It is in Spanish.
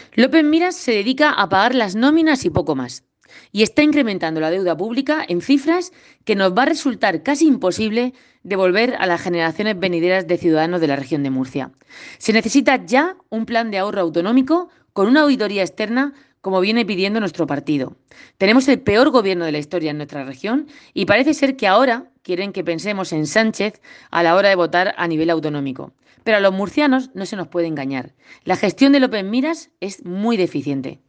López Miras se dedica a pagar las nóminas y poco más. Y está incrementando la deuda pública en cifras que nos va a resultar casi imposible devolver a las generaciones venideras de ciudadanos de la región de Murcia. Se necesita ya un plan de ahorro autonómico con una auditoría externa como viene pidiendo nuestro partido. Tenemos el peor gobierno de la historia en nuestra región y parece ser que ahora quieren que pensemos en Sánchez a la hora de votar a nivel autonómico. Pero a los murcianos no se nos puede engañar. La gestión de López Miras es muy deficiente.